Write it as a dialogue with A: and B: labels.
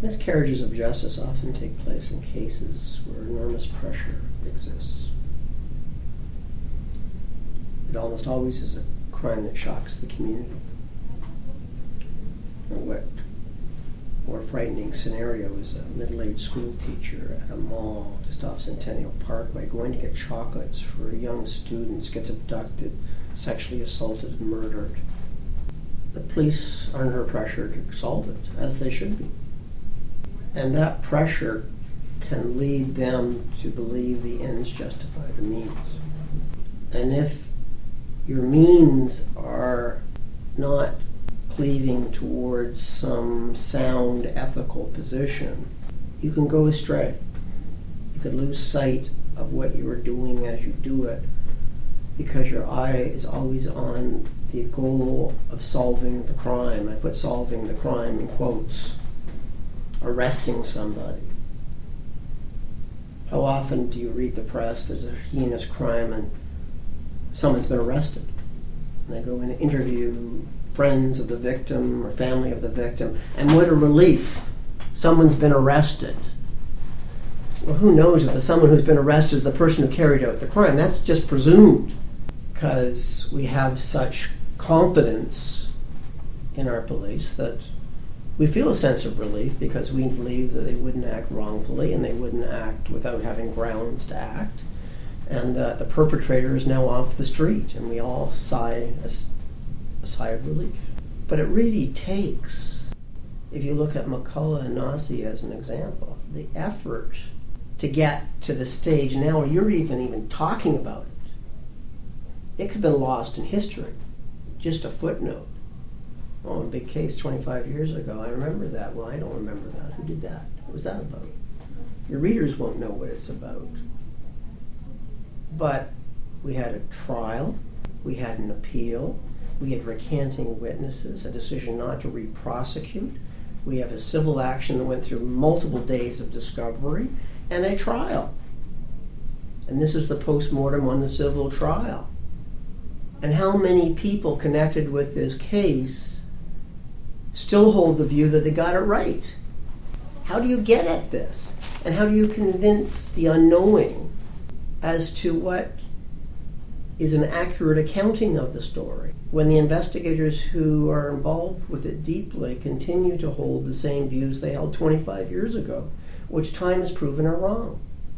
A: Miscarriages of justice often take place in cases where enormous pressure exists. It almost always is a crime that shocks the community. What more frightening scenario is a middle-aged school teacher at a mall just off Centennial Parkway going to get chocolates for young students, gets abducted, sexually assaulted, and murdered. The police are under pressure to solve it, as they should be. And that pressure can lead them to believe the ends justify the means. And if your means are not cleaving towards some sound ethical position, you can go astray. You could lose sight of what you are doing as you do it because your eye is always on the goal of solving the crime. I put solving the crime in quotes. Arresting somebody. How often do you read the press, there's a heinous crime and someone's been arrested? And they go and interview friends of the victim or family of the victim, and what a relief, someone's been arrested. Well, who knows if the someone who's been arrested is the person who carried out the crime? That's just presumed, because we have such confidence in our police that we feel a sense of relief because we believe that they wouldn't act wrongfully and they wouldn't act without having grounds to act, and that the perpetrator is now off the street, and we all sigh a sigh of relief. But it really takes, if you look at McCullough and Nazi as an example, the effort to get to the stage now where you're even talking about it. It could have been lost in history, just a footnote. Oh, a big case 25 years ago. I remember that. Well, I don't remember that. Who did that? What was that about? Your readers won't know what it's about. But we had a trial. We had an appeal. We had recanting witnesses, a decision not to re-prosecute. We have a civil action that went through multiple days of discovery and a trial. And this is the post-mortem on the civil trial. And how many people connected with this case still hold the view that they got it right? How do you get at this? And how do you convince the unknowing as to what is an accurate accounting of the story when the investigators who are involved with it deeply continue to hold the same views they held 25 years ago, which time has proven are wrong?